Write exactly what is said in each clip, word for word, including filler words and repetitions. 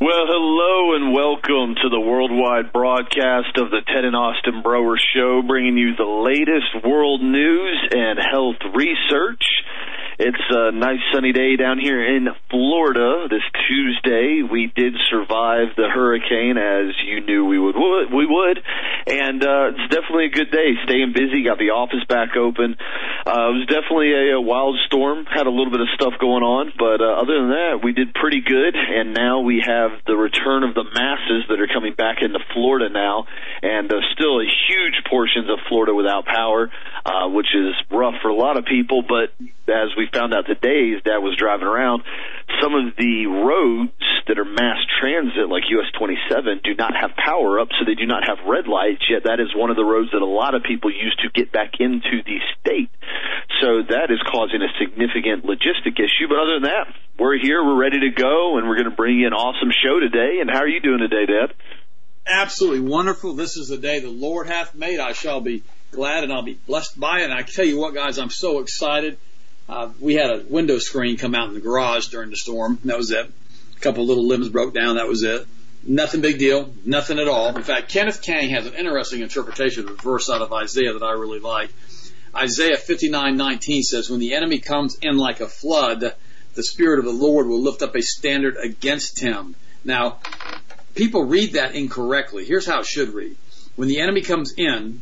Well, hello and welcome to the worldwide broadcast of the Ted and Austin Broer Show, bringing you the latest world news and health research. It's a nice sunny day down here in Florida this Tuesday. We did survive the hurricane, as you knew we would. We would, and uh, it's definitely a good day. Staying busy, got the office back open. Uh, it was definitely a, a wild storm. Had a little bit of stuff going on, but uh, other than that, we did pretty good. And now we have the return of the masses that are coming back into Florida now, and uh, still a huge portions of Florida without power, uh, which is rough for a lot of people. But as we found out today, as Dad was driving around, some of the roads that are mass transit, like U S twenty-seven, do not have power up, so they do not have red lights, yet that is one of the roads that a lot of people use to get back into the state. So that is causing a significant logistic issue. But other than that, we're here, we're ready to go, and we're going to bring you an awesome show today. And how are you doing today, Dad? Absolutely wonderful. This is the day the Lord hath made. I shall be glad and I'll be blessed by it. And I tell you what, guys, I'm so excited. Uh, we had a window screen come out in the garage during the storm. That was it. A couple of little limbs broke down. That was it. Nothing big deal. Nothing at all. In fact, Kenneth Kang has an interesting interpretation of the verse out of Isaiah that I really like. Isaiah fifty-nine nineteen says, when the enemy comes in like a flood, the Spirit of the Lord will lift up a standard against him. Now, people read that incorrectly. Here's how it should read. When the enemy comes in,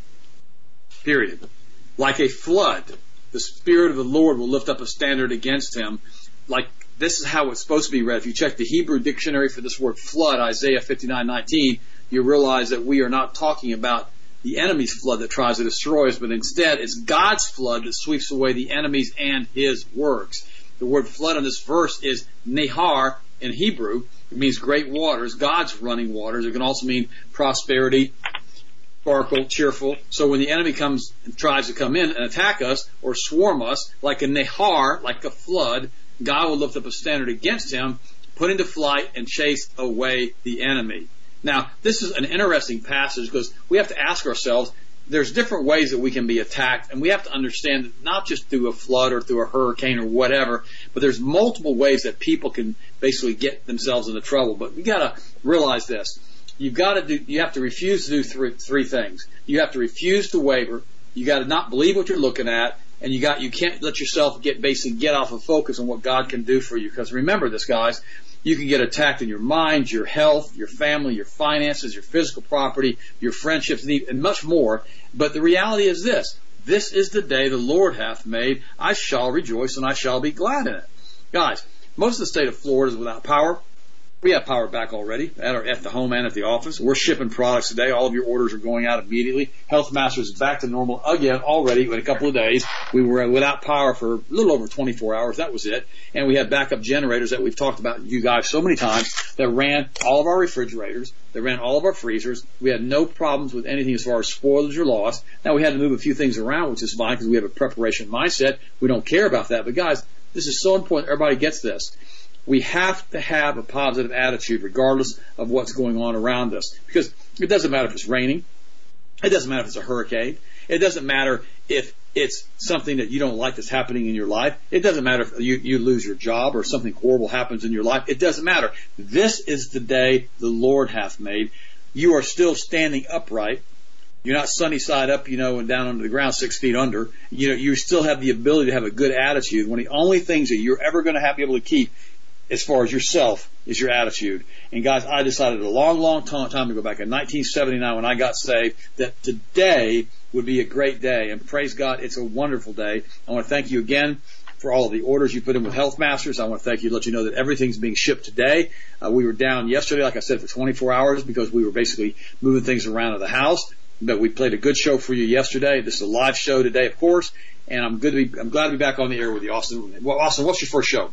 period, like a flood, the Spirit of the Lord will lift up a standard against him. Like, this is how it's supposed to be read. If you check the Hebrew dictionary for this word flood, Isaiah fifty-nine nineteen, you realize that we are not talking about the enemy's flood that tries to destroy us, but instead it's God's flood that sweeps away the enemies and his works. The word flood in this verse is nehar in Hebrew. It means great waters, God's running waters. It can also mean prosperity, sparkle, cheerful. So when the enemy comes and tries to come in and attack us or swarm us like a nehar, like a flood, God will lift up a standard against him, put into flight, and chase away the enemy. Now, this is an interesting passage because we have to ask ourselves, there's different ways that we can be attacked, and we have to understand that not just through a flood or through a hurricane or whatever, but there's multiple ways that people can basically get themselves into trouble. But we got to realize this. You've got to do, you have to refuse to do three, three things. You have to refuse to waver. You got to not believe what you're looking at, and you got, you can't let yourself get basically get off of focus on what God can do for you. Because remember this, guys, you can get attacked in your mind, your health, your family, your finances, your physical property, your friendships, and much more. But the reality is this. This is the day the Lord hath made. I shall rejoice and I shall be glad in it. Guys, most of the state of Florida is without power. We have power back already at, our, at the home and at the office. We're shipping products today. All of your orders are going out immediately. Health Masters is back to normal again already in a couple of days. We were without power for a little over twenty-four hours. That was it. And we had backup generators that we've talked about you guys so many times that ran all of our refrigerators. They ran all of our freezers. We had no problems with anything as far as spoilage or loss. Now, we had to move a few things around, which is fine because we have a preparation mindset. We don't care about that. But, guys, this is so important. Everybody gets this. We have to have a positive attitude regardless of what's going on around us. Because it doesn't matter if it's raining. It doesn't matter if it's a hurricane. It doesn't matter if it's something that you don't like that's happening in your life. It doesn't matter if you, you lose your job or something horrible happens in your life. It doesn't matter. This is the day the Lord hath made. You are still standing upright. You're not sunny side up, you know, and down under the ground six feet under. You know, you still have the ability to have a good attitude. One of the only things that you're ever going to have be able to keep as far as yourself is your attitude. And guys, I decided a long, long time ago, back in nineteen seventy-nine when I got saved, that today would be a great day. And praise God, it's a wonderful day. I want to thank you again for all of the orders you put in with Health Masters. I want to thank you to let you know that everything's being shipped today. Uh, we were down yesterday, like I said, for twenty-four hours because we were basically moving things around in the house. But we played a good show for you yesterday. This is a live show today, of course. And I'm good to be, I'm glad to be back on the air with you, Austin. Well, Austin, what's your first show?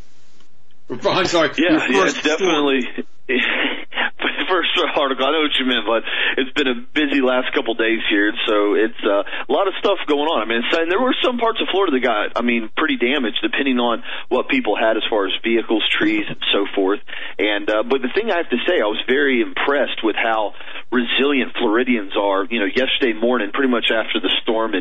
I'm sorry. Yeah, yeah, it's definitely first article. I know what you meant, but it's been a busy last couple days here, so it's uh, a lot of stuff going on. I mean, it's, and there were some parts of Florida that got, I mean, pretty damaged, depending on what people had as far as vehicles, trees, and so forth. And uh, but the thing I have to say, I was very impressed with how resilient Floridians are. You know, yesterday morning, pretty much after the storm had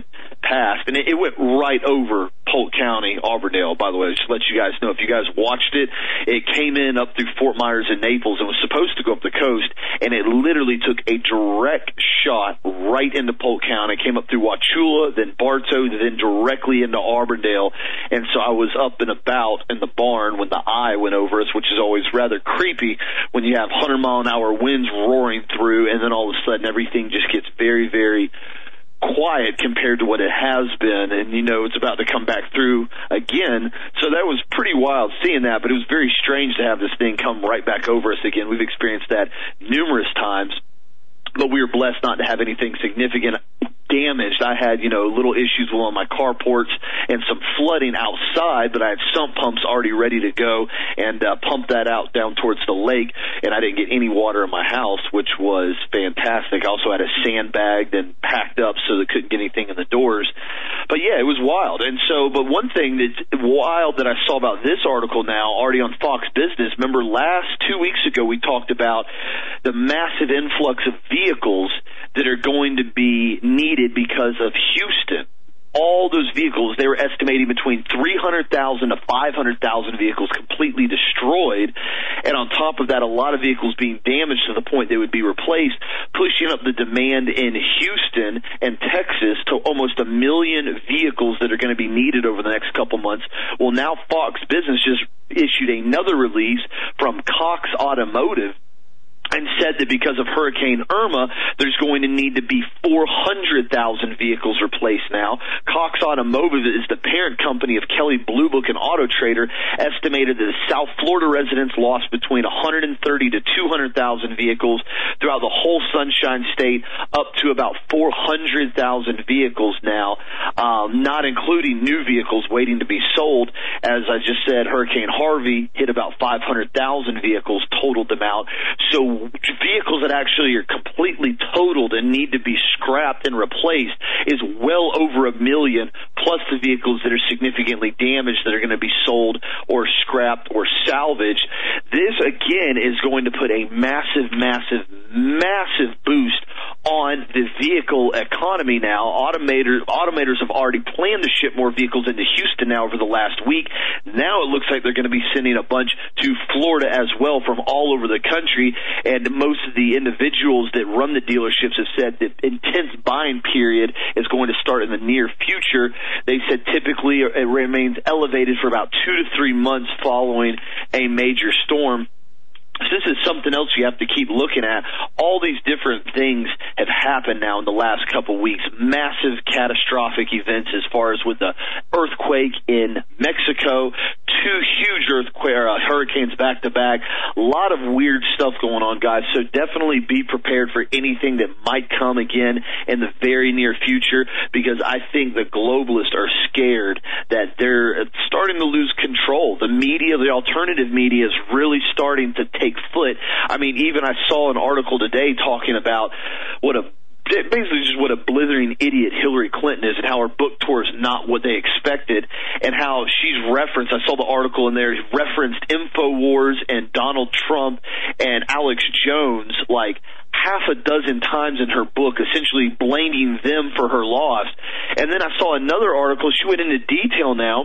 past, and it, it went right over Polk County, Auburndale, by the way, just to let you guys know. If you guys watched it, it came in up through Fort Myers and Naples and was supposed to go up the coast, and it literally took a direct shot right into Polk County. It came up through Wauchula, then Bartow, then directly into Auburndale, and so I was up and about in the barn when the eye went over us, which is always rather creepy when you have one hundred mile an hour winds roaring through, and then all of a sudden everything just gets very, very quiet compared to what it has been, and you know it's about to come back through again. So that was pretty wild seeing that, but it was very strange to have this thing come right back over us again. We've experienced that numerous times, but we were blessed not to have anything significant damaged. I had, you know, little issues along my carports and some flooding outside, but I had sump pumps already ready to go and uh, pumped that out down towards the lake, and I didn't get any water in my house, which was fantastic. I also had a sandbagged and packed up so they couldn't get anything in the doors. But yeah, it was wild. And so, but one thing that's wild that I saw about this article now, already on Fox Business, remember last two weeks ago we talked about the massive influx of vehicles that are going to be needed because of Houston. All those vehicles, they were estimating between three hundred thousand to five hundred thousand vehicles completely destroyed. And on top of that, a lot of vehicles being damaged to the point they would be replaced, pushing up the demand in Houston and Texas to almost a million vehicles that are going to be needed over the next couple months. Well, now Fox Business just issued another release from Cox Automotive and said that because of Hurricane Irma, there's going to need to be four hundred thousand vehicles replaced now. Cox Automotive is the parent company of Kelley Blue Book and Auto Trader, estimated that the South Florida residents lost between one hundred thirty to two hundred thousand vehicles throughout the whole Sunshine State, up to about four hundred thousand vehicles now, um, not including new vehicles waiting to be sold. As I just said, Hurricane Harvey hit about five hundred thousand vehicles, totaled them out. So vehicles that actually are completely totaled and need to be scrapped and replaced is well over a million, plus the vehicles that are significantly damaged that are going to be sold or scrapped or salvaged. This, again, is going to put a massive, massive, massive boost on the vehicle economy now. Automators, automators have already planned to ship more vehicles into Houston now over the last week. Now it looks like they're going to be sending a bunch to Florida as well from all over the country. And most of the individuals that run the dealerships have said that intense buying period is going to start in the near future. They said typically it remains elevated for about two to three months following a major storm. So this is something else you have to keep looking at. All these different things have happened now in the last couple of weeks. Massive catastrophic events as far as with the earthquake in Mexico, two huge earthquake uh, hurricanes back to back. A lot of weird stuff going on, guys. So definitely be prepared for anything that might come again in the very near future, because I think the globalists are scared that they're starting to lose control. The media, the alternative media, is really starting to take foot. I mean, even I saw an article today talking about what a basically just what a blithering idiot Hillary Clinton is and how her book tour is not what they expected, and how she's referenced, I saw the article in there, referenced InfoWars and Donald Trump and Alex Jones like half a dozen times in her book, essentially blaming them for her loss. And then I saw another article, she went into detail now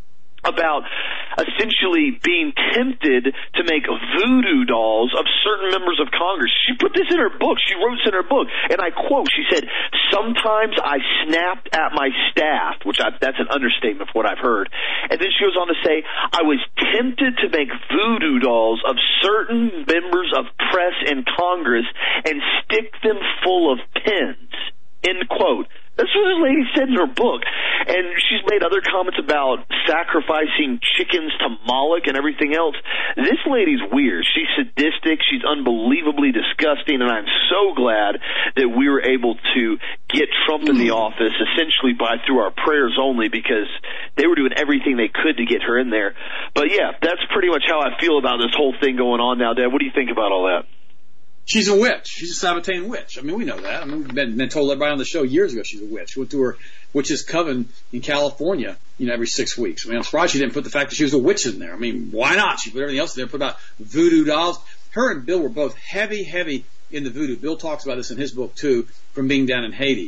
about essentially being tempted to make voodoo dolls of certain members of Congress. She put this in her book. She wrote this in her book. And I quote, she said, "Sometimes I snapped at my staff," which I, that's an understatement for what I've heard. And then she goes on to say, "I was tempted to make voodoo dolls of certain members of press in Congress and stick them full of pins." End quote. That's what this lady said in her book. And she's made other comments about sacrificing chickens to Moloch and everything else. This lady's weird. She's sadistic. She's unbelievably disgusting. And I'm so glad that we were able to get Trump in the office essentially by through our prayers only, because they were doing everything they could to get her in there. But, yeah, that's pretty much how I feel about this whole thing going on now, Dad. What do you think about all that? She's a witch. She's a Sabbatean witch. I mean, we know that. I mean, we've been, been told everybody on the show years ago she's a witch. She went to her witch's coven in California, you know, every six weeks. I mean, I'm surprised she didn't put the fact that she was a witch in there. I mean, why not? She put everything else in there, put about voodoo dolls. Her and Bill were both heavy, heavy in the voodoo. Bill talks about this in his book, too, from being down in Haiti.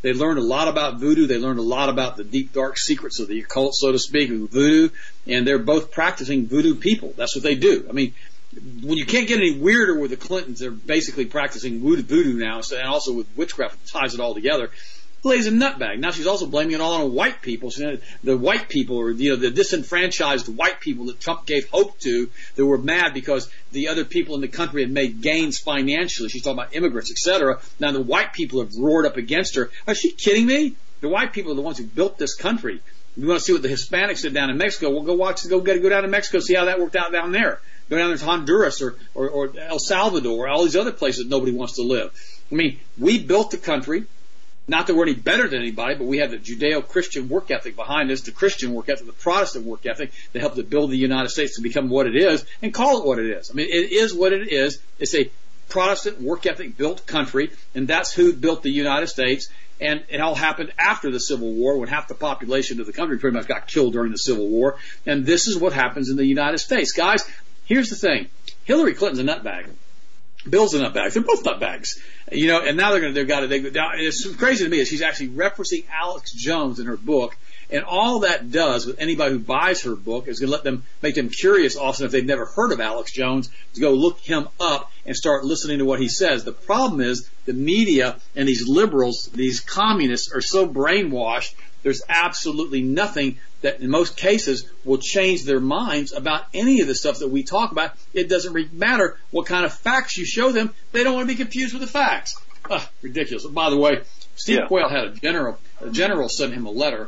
They learned a lot about voodoo. They learned a lot about the deep, dark secrets of the occult, so to speak, of voodoo. And they're both practicing voodoo people. That's what they do. I mean, when you can't get any weirder with the Clintons, they're basically practicing voodoo now, and also with witchcraft, it ties it all together. Lays a nutbag. Now she's also blaming it all on white people. So the white people, or you know, the disenfranchised white people that Trump gave hope to, that were mad because the other people in the country had made gains financially. She's talking about immigrants, et cetera. Now the white people have roared up against her. Is she kidding me? The white people are the ones who built this country. We want to see what the Hispanics did down in Mexico. We'll go watch, go get, go down to Mexico, see how that worked out down there. Go down there to Honduras or, or, or El Salvador or all these other places nobody wants to live. I mean, we built the country. Not that we're any better than anybody, but we have the Judeo-Christian work ethic behind us, the Christian work ethic, the Protestant work ethic that helped to build the United States to become what it is, and call it what it is. I mean, it is what it is. It's a Protestant work ethic built country, and that's who built the United States. And it all happened after the Civil War, when half the population of the country pretty much got killed during the Civil War. And this is what happens in the United States. Guys, here's the thing. Hillary Clinton's a nutbag. Bill's a nutbag. They're both nutbags. You know, and now they're going to, they've got to, they, now, it's crazy to me is she's actually referencing Alex Jones in her book. And all that does with anybody who buys her book is going to let them, make them curious also if they've never heard of Alex Jones, to go look him up and start listening to what he says. The problem is the media and these liberals, these communists are so brainwashed, there's absolutely nothing that in most cases will change their minds about any of the stuff that we talk about. It doesn't really matter what kind of facts you show them. They don't want to be confused with the facts. Ah, ridiculous. By the way, Steve yeah. Quayle had a general, a general sent him a letter.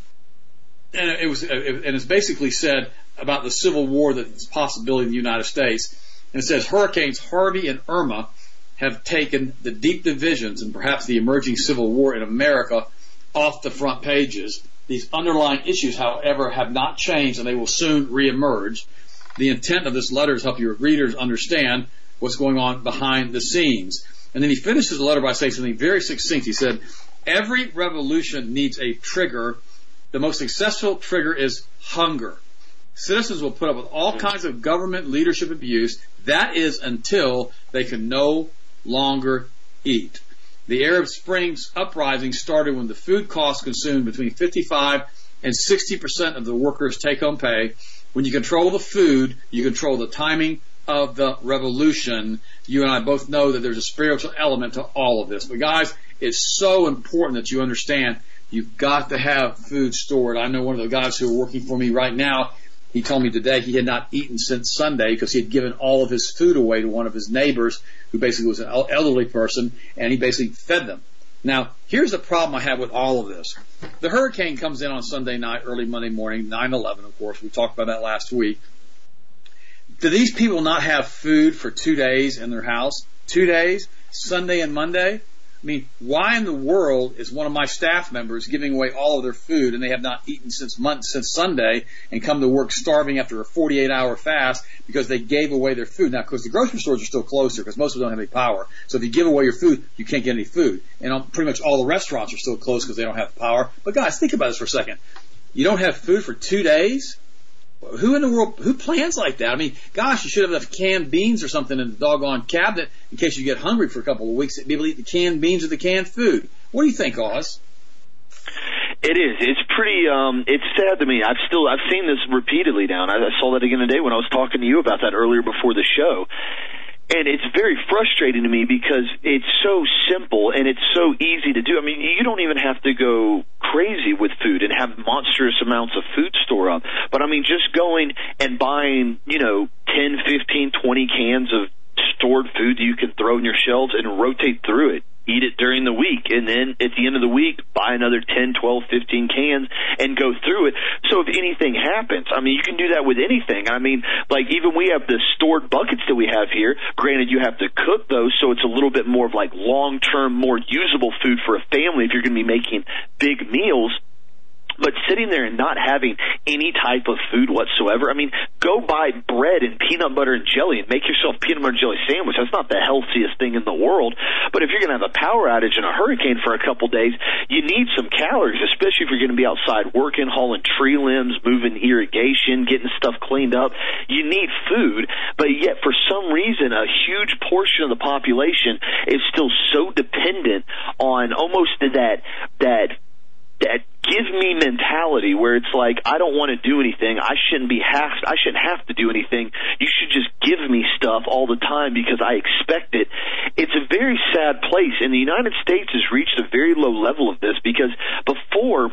And it was, and it's basically said about the Civil War that's a possibility in the United States. And it says Hurricanes Harvey and Irma have taken the deep divisions and perhaps the emerging Civil War in America off the front pages. These underlying issues, however, have not changed, and they will soon reemerge. The intent of this letter is to help your readers understand what's going on behind the scenes. And then he finishes the letter by saying something very succinct. He said, every revolution needs a trigger. The most successful trigger is hunger. Citizens will put up with all kinds of government leadership abuse. That is until they can no longer eat. The Arab Springs uprising started when the food costs consumed between fifty-five and sixty percent of the workers' take-home pay. When you control the food, you control the timing of the revolution. You and I both know that there's a spiritual element to all of this. But guys, it's so important that you understand you've got to have food stored. I know one of the guys who are working for me right now, he told me today he had not eaten since Sunday because he had given all of his food away to one of his neighbors who basically was an elderly person, and he basically fed them. Now, here's the problem I have with all of this. The hurricane comes in on Sunday night, early Monday morning, nine eleven, of course. We talked about that last week. Do these people not have food for two days in their house? Two days? Sunday and Monday? I mean, why in the world is one of my staff members giving away all of their food and they have not eaten since month, since Sunday and come to work starving after a forty-eight hour fast because they gave away their food? Now, of course, the grocery stores are still closed here because most of them don't have any power. So if you give away your food, you can't get any food. And pretty much all the restaurants are still closed because they don't have power. But guys, think about this for a second. You don't have food for two days? Who in the world, who plans like that? I mean, gosh, you should have left canned beans or something in the doggone cabinet in case you get hungry for a couple of weeks. Be able to eat the canned beans or the canned food. What do you think, Oz? It is. It's pretty, um, it's sad to me. I've still, I've seen this repeatedly now, and I, I saw that again today when I was talking to you about that earlier before the show. And it's very frustrating to me because it's so simple and it's so easy to do. I mean, you don't even have to go crazy with food and have monstrous amounts of food store up. But, I mean, just going and buying, you know, ten, fifteen, twenty cans of stored food that you can throw in your shelves and rotate through it. Eat it during the week, and then at the end of the week, buy another ten, twelve, fifteen cans and go through it. So if anything happens, I mean, you can do that with anything. I mean, like even we have the stored buckets that we have here. Granted, you have to cook those, so it's a little bit more of like long-term, more usable food for a family if you're going to be making big meals. But sitting there and not having any type of food whatsoever, I mean, go buy bread and peanut butter and jelly and make yourself peanut butter and jelly sandwich. That's not the healthiest thing in the world. But if you're going to have a power outage and a hurricane for a couple days, you need some calories, especially if you're going to be outside working, hauling tree limbs, moving irrigation, getting stuff cleaned up. You need food, but yet for some reason, a huge portion of the population is still so dependent on almost that that that give me mentality where it's like, I don't want to do anything. I shouldn't be have, I shouldn't have to do anything. You should just give me stuff all the time because I expect it. It's a very sad place, and the United States has reached a very low level of this because before,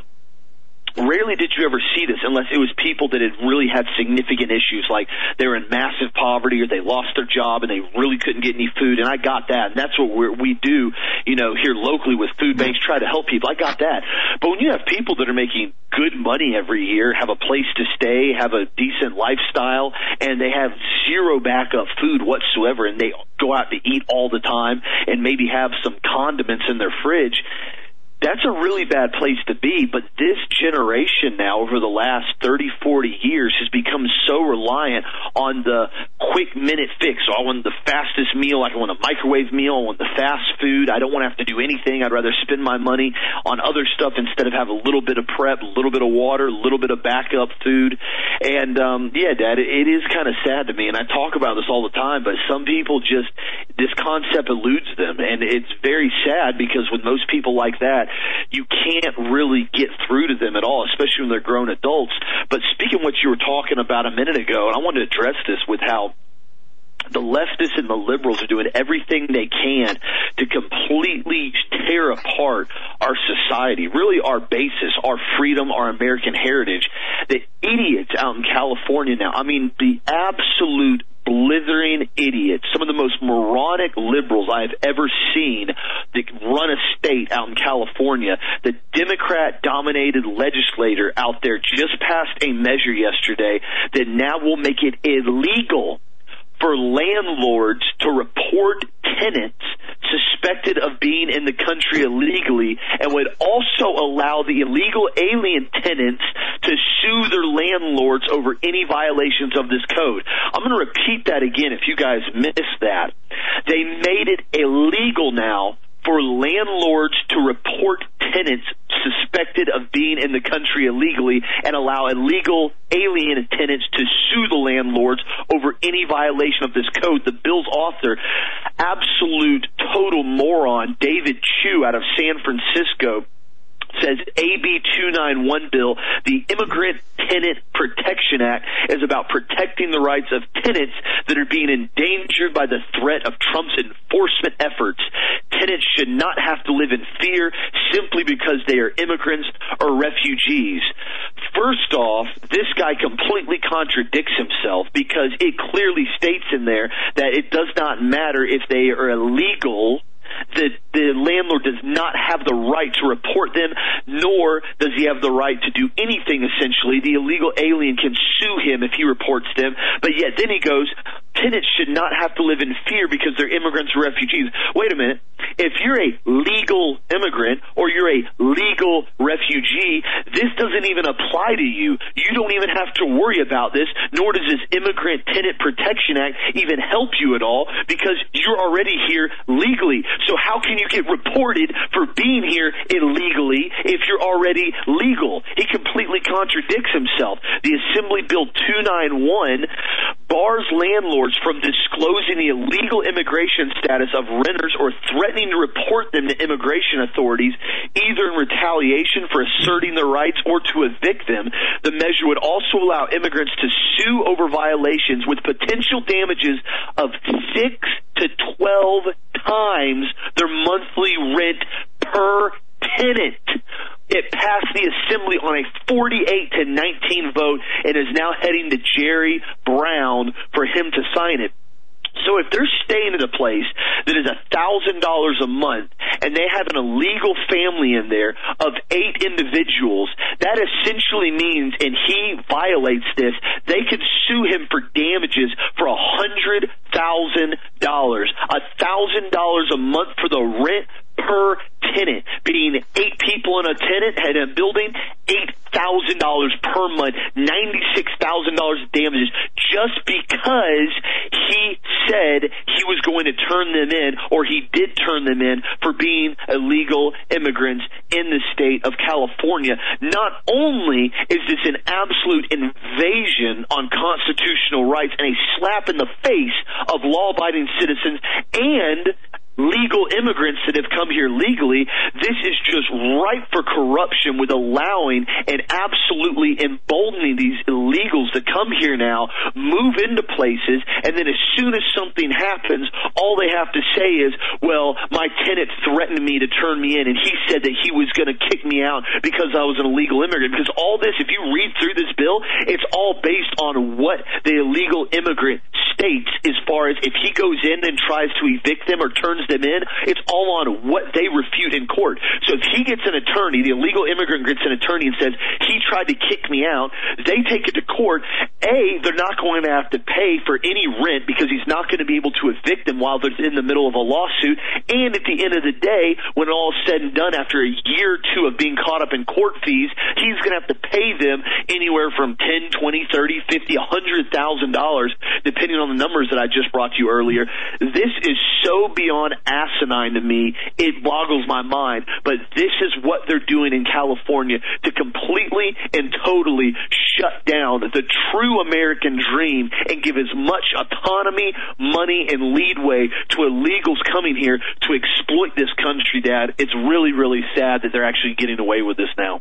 rarely did you ever see this unless it was people that had really had significant issues, like they were in massive poverty or they lost their job and they really couldn't get any food. And I got that. And that's what we're, we do, you know, here locally with food banks, try to help people. I got that. But when you have people that are making good money every year, have a place to stay, have a decent lifestyle, and they have zero backup food whatsoever, and they go out to eat all the time and maybe have some condiments in their fridge, that's a really bad place to be. But this generation now, over the last thirty, forty years, has become so reliant on the quick minute fix. So I want the fastest meal. I want a microwave meal. I want the fast food. I don't want to have to do anything. I'd rather spend my money on other stuff instead of have a little bit of prep, a little bit of water, a little bit of backup food. And, um, yeah, Dad, it, it is kind of sad to me. And I talk about this all the time, but some people just, this concept eludes them. And it's very sad because with most people like that, you can't really get through to them at all, especially when they're grown adults. But speaking of what you were talking about a minute ago, and I wanted to address this with how the leftists and the liberals are doing everything they can to completely tear apart our society, really our basis, our freedom, our American heritage. The idiots out in California now, I mean, the absolute blithering idiots, some of the most moronic liberals I have ever seen that run a state out in California. The Democrat-dominated legislator out there just passed a measure yesterday that now will make it illegal for landlords to report tenants suspected of being in the country illegally, and would also allow the illegal alien tenants to sue their landlords over any violations of this code. I'm going to repeat that again if you guys missed that. They made it illegal now for landlords to report tenants suspected of being in the country illegally and allow illegal alien tenants to sue the landlords over any violation of this code. The bill's author, absolute total moron, David Chu out of San Francisco, says A B two ninety-one bill, the Immigrant Tenant Protection Act, is about protecting the rights of tenants that are being endangered by the threat of Trump's enforcement efforts. Tenants should not have to live in fear simply because they are immigrants or refugees. First off, this guy completely contradicts himself because it clearly states in there that it does not matter if they are illegal. The, the landlord does not have the right to report them, nor does he have the right to do anything, essentially. The illegal alien can sue him if he reports them, but yet then he goes, tenants should not have to live in fear because they're immigrants or refugees. Wait a minute. If you're a legal immigrant or you're a legal refugee, this doesn't even apply to you. You don't even have to worry about this, nor does this Immigrant Tenant Protection Act even help you at all because you're already here legally. So how can you get reported for being here illegally if you're already legal? He completely contradicts himself. The Assembly Bill two ninety-one bars landlords from disclosing the illegal immigration status of renters or threatening to report them to immigration authorities, either in retaliation for asserting their rights or to evict them. The measure would also allow immigrants to sue over violations with potential damages of six to twelve times their monthly rent per tenant. It passed the Assembly on a forty-eight to nineteen vote and is now heading to Jerry Brown for him to sign it. So if they're staying at a place that is one thousand dollars a month and they have an illegal family in there of eight individuals, that essentially means, and he violates this, they could sue him for damages for one hundred thousand dollars. one thousand dollars a month for the rent per tenant, being eight people in a tenant in a building, eight thousand dollars per month, ninety-six thousand dollars of damages, just because he said he was going to turn them in, or he did turn them in, for being illegal immigrants in the state of California. Not only is this an absolute invasion on constitutional rights and a slap in the face of law-abiding citizens and legal immigrants that have come here legally, this is just ripe for corruption, with allowing and absolutely emboldening these illegals that come here now, move into places, and then as soon as something happens, all they have to say is, well, my tenant threatened me to turn me in, and he said that he was going to kick me out because I was an illegal immigrant. Because all this, if you read through this bill, it's all based on what the illegal immigrant states, as far as if he goes in and tries to evict them or turns them in, it's all on what they refute in court. So if he gets an attorney, the illegal immigrant gets an attorney and says, he tried to kick me out, they take it to court. A, they're not going to have to pay for any rent because he's not going to be able to evict them while they're in the middle of a lawsuit. And at the end of the day, when all is said and done, after a year or two of being caught up in court fees, he's going to have to pay them anywhere from ten, twenty, thirty, fifty, a hundred thousand dollars, depending on the numbers that I just brought to you earlier. This is so beyond asinine to me, it boggles my mind. But this is what they're doing in California to completely and totally shut down the true American dream and give as much autonomy, money, and leadway to illegals coming here to exploit this country, Dad. It's really, really sad that they're actually getting away with this now.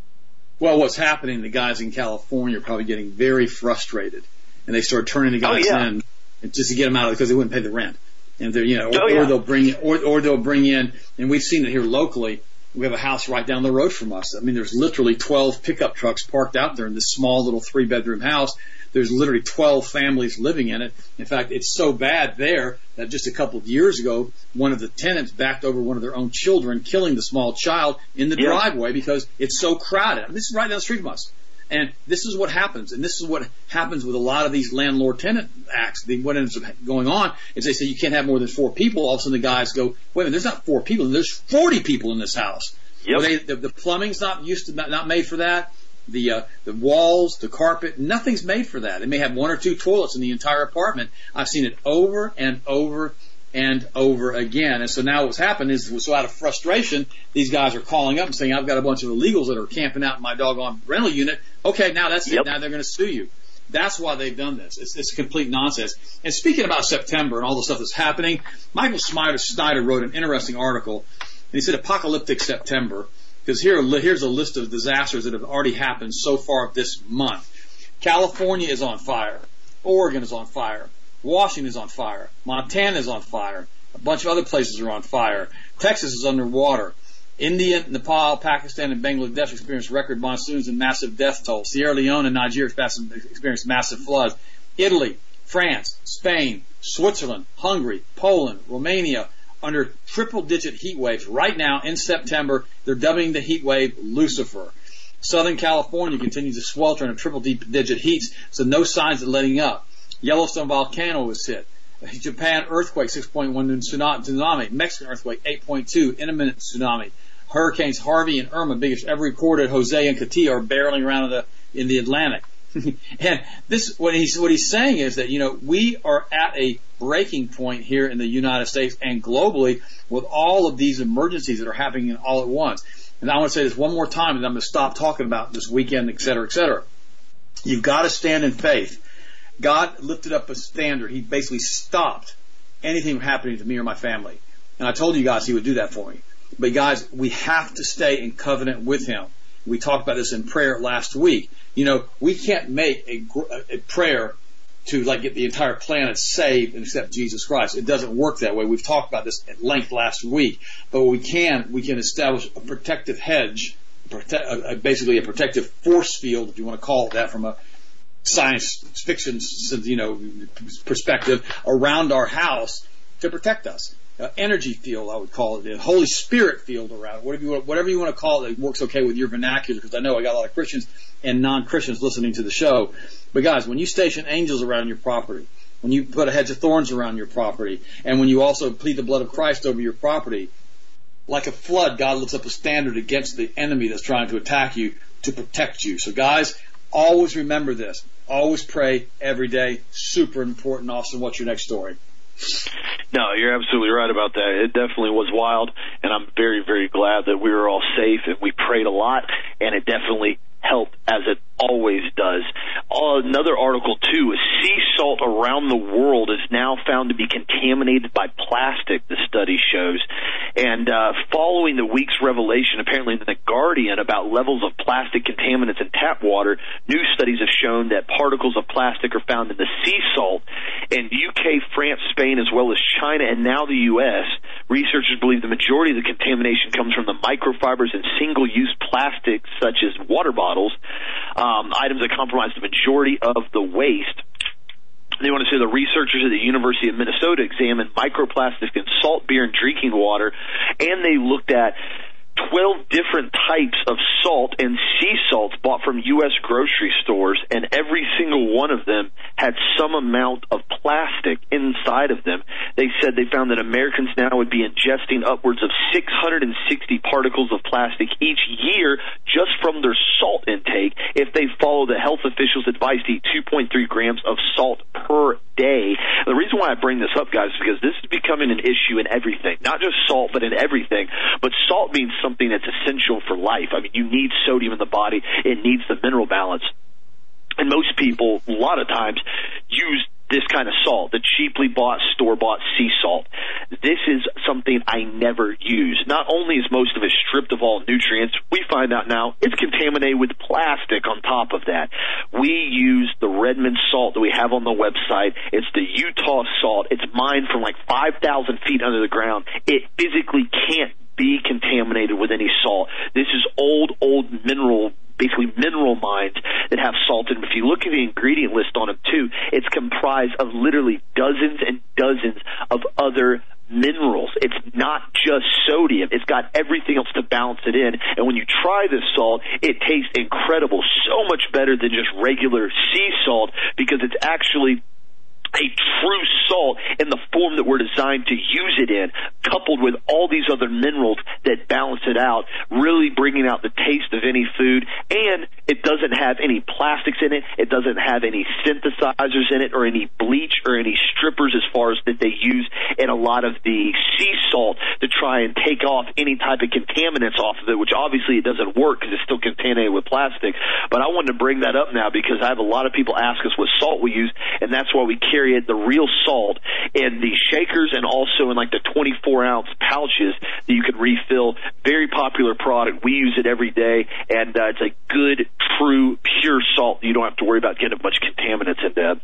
Well, what's happening, the guys in California are probably getting very frustrated, and they start turning the guys oh, yeah. in just to get them out because they wouldn't pay the rent. And they're, you know, or, oh, yeah. or they'll bring in, or, or they'll bring in, and we've seen it here locally. We have a house right down the road from us. I mean, there's literally twelve pickup trucks parked out there in this small little three bedroom house. There's literally twelve families living in it. In fact, it's so bad there that just a couple of years ago, one of the tenants backed over one of their own children, killing the small child in the yeah. driveway because it's so crowded. I mean, this is right down the street from us. And this is what happens, and this is what happens with a lot of these landlord-tenant acts. They, what ends up going on is they say you can't have more than four people. All of a sudden the guys go, wait a minute, there's not four people. There's forty people in this house. Yep. They, the, the plumbing's not used to, not, not made for that. The uh, the walls, the carpet, nothing's made for that. They may have one or two toilets in the entire apartment. I've seen it over and over and over again. And so now what's happened is, so out of frustration, these guys are calling up and saying, I've got a bunch of illegals that are camping out in my doggone rental unit. Okay, now that's yep. it. Now they're going to sue you. That's why they've done this. It's, it's complete nonsense. And speaking about September and all the stuff that's happening, Michael Snyder wrote an interesting article, and he said Apocalyptic September, because here, here's a list of disasters that have already happened so far this month. California is on fire. Oregon is on fire. Washington is on fire. Montana is on fire. A bunch of other places are on fire. Texas is underwater. India, Nepal, Pakistan, and Bangladesh experienced record monsoons and massive death tolls. Sierra Leone and Nigeria experienced massive floods. Italy, France, Spain, Switzerland, Hungary, Poland, Romania, under triple-digit heat waves. Right now, in September, they're dubbing the heat wave Lucifer. Southern California continues to swelter in triple-digit heats, so no signs of letting up. Yellowstone volcano was hit. Japan earthquake, six point one tsunami. Mexican earthquake, eight point two, imminent tsunami. Hurricanes Harvey and Irma, biggest ever recorded. Jose and Katia are barreling around in the, in the Atlantic. And this, what he's, what he's saying is that, you know, we are at a breaking point here in the United States and globally with all of these emergencies that are happening all at once. And I want to say this one more time, and I'm going to stop talking about this weekend, et cetera, et cetera. You've got to stand in faith. God lifted up a standard. He basically stopped anything from happening to me or my family. And I told you guys he would do that for me. But guys, we have to stay in covenant with him. We talked about this in prayer last week. You know, we can't make a, a prayer to like get the entire planet saved and accept Jesus Christ. It doesn't work that way. We've talked about this at length last week. But what we can, we can establish a protective hedge, prote- a, basically a protective force field, if you want to call it that, from a science fiction, you know, perspective around our house to protect us. Uh, energy field, I would call it, the Holy Spirit field around it. Whatever you want, whatever you want to call it, it works okay with your vernacular, because I know I got a lot of Christians and non-Christians listening to the show. But guys, when you station angels around your property, when you put a hedge of thorns around your property, and when you also plead the blood of Christ over your property, like a flood, God lifts up a standard against the enemy that's trying to attack you to protect you. So guys, always remember this. Always pray every day. Super important. Austin, what's your next story? No, you're absolutely right about that. It definitely was wild, and I'm very, very glad that we were all safe and we prayed a lot, and it definitely helped, as it always does. Uh, another article, too, is sea salt around the world is now found to be contaminated by plastic, the study shows. And uh, following the week's revelation, apparently in The Guardian, about levels of plastic contaminants in tap water, new studies have shown that particles of plastic are found in the sea salt. In U K, France, Spain, as well as China, and now the U S, researchers believe the majority of the contamination comes from the microfibers and single-use plastics, such as water bottles, um, items that compromise the majority of the waste. They want to say the researchers at the University of Minnesota examined microplastics in salt beer and drinking water, and they looked at twelve different types of salt and sea salts bought from U S grocery stores, and every single one of them had some amount of plastic inside of them. They said they found that Americans now would be ingesting upwards of six hundred sixty particles of plastic each year just from their salt intake if they follow the health officials' advice to eat two point three grams of salt per day. The reason why I bring this up, guys, is because this is becoming an issue in everything, not just salt, but in everything. But salt means something that's essential for life. I mean, you need sodium in the body. It needs the mineral balance. And most people, a lot of times, use this kind of salt, the cheaply bought, store-bought sea salt. This is something I never use. Not only is most of it stripped of all nutrients, we find out now it's contaminated with plastic on top of that. We use the Redmond salt that we have on the website. It's the Utah salt. It's mined from like five thousand feet under the ground. It physically can't be contaminated with any salt. This is old, old mineral basically mineral mines that have salt in them. If you look at the ingredient list on them, too, it's comprised of literally dozens and dozens of other minerals. It's not just sodium. It's got everything else to balance it in. And when you try this salt, it tastes incredible, so much better than just regular sea salt, because it's actually a true salt in the form that we're designed to use it in, coupled with all these other minerals that balance it out, really bringing out the taste of any food. And it doesn't have any plastics in it. It doesn't have any synthesizers in it or any bleach or any strippers as far as that they use in a lot of the sea salt to try and take off any type of contaminants off of it, which obviously it doesn't work because it's still contaminated with plastic. But I wanted to bring that up now because I have a lot of people ask us what salt we use, and that's why we carry it, the real salt, in the shakers and also in like the twenty-four ounce pouches that you can refill. Very popular product. We use it every day, and uh, it's a good, true, pure salt. You don't have to worry about getting a bunch of contaminants in that.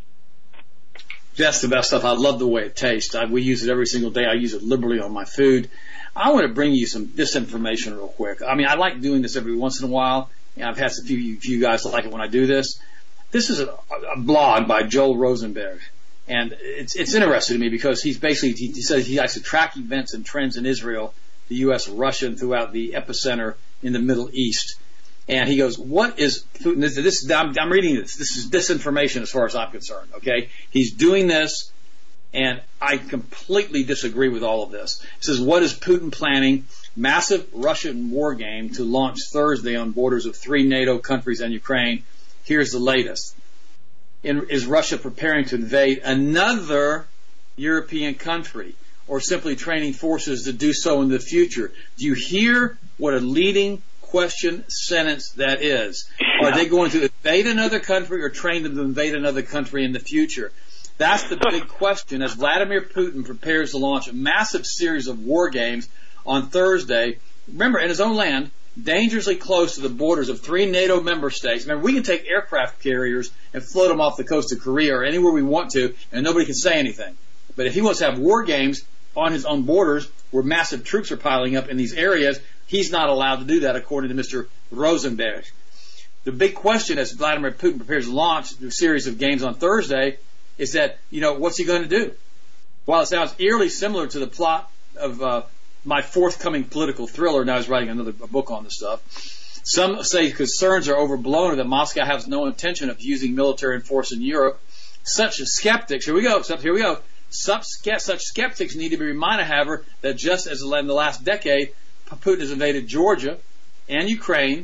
That's the best stuff. I love the way it tastes. I, we use it every single day. I use it liberally on my food. I want to bring you some this information real quick. I mean, I like doing this every once in a while, and I've had some few, few guys that like it when I do this. This is a, a blog by Joel Rosenberg. And it's it's interesting to me because he's basically, he, he says he likes to track events and trends in Israel, the U S, Russia, and throughout the epicenter in the Middle East. And he goes, what is Putin? This, this I'm, I'm reading this. This is disinformation as far as I'm concerned. Okay, he's doing this, and I completely disagree with all of this. He says, what is Putin planning? Massive Russian war game to launch Thursday on borders of three NATO countries and Ukraine. Here's the latest. In, is Russia preparing to invade another European country, or simply training forces to do so in the future? Do you hear what a leading question sentence that is? Yeah. Are they going to invade another country or train them to invade another country in the future? That's the big question as Vladimir Putin prepares to launch a massive series of war games on Thursday. Remember, in his own land, dangerously close to the borders of three NATO member states. Remember, we can take aircraft carriers and float them off the coast of Korea or anywhere we want to, and nobody can say anything. But if he wants to have war games on his own borders where massive troops are piling up in these areas, he's not allowed to do that, according to Mister Rosenberg. The big question as Vladimir Putin prepares to launch a series of games on Thursday is that, you know, what's he going to do? While it sounds eerily similar to the plot of uh, my forthcoming political thriller, now he's writing another book on this stuff. Some say concerns are overblown, that Moscow has no intention of using military force in Europe. Such skeptics, here we go, here we go. Such, such skeptics need to be reminded, however, that just as in the last decade, Putin has invaded Georgia and Ukraine